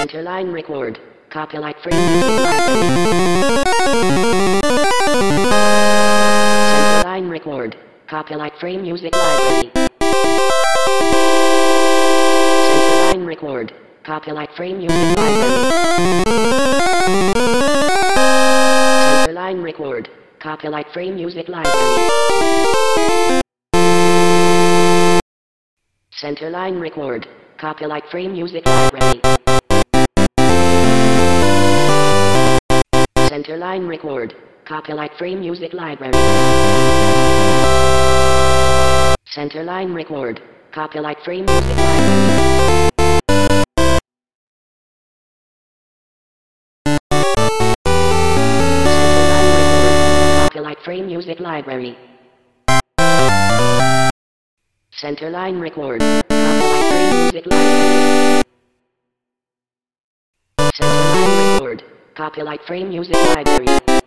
Centerline record. Copyright free music library. Centerline record. Copyright free music library. Centerline record. Copyright free music library. Centerline record. Copyright free music library. Centerline record. Copyright free music library. Centerline record. Copyright free music library. Centerline record. Copyright free music library. Copyright free music library. Centerline record. Copyright free music library. Centerline record. Copyright free music library.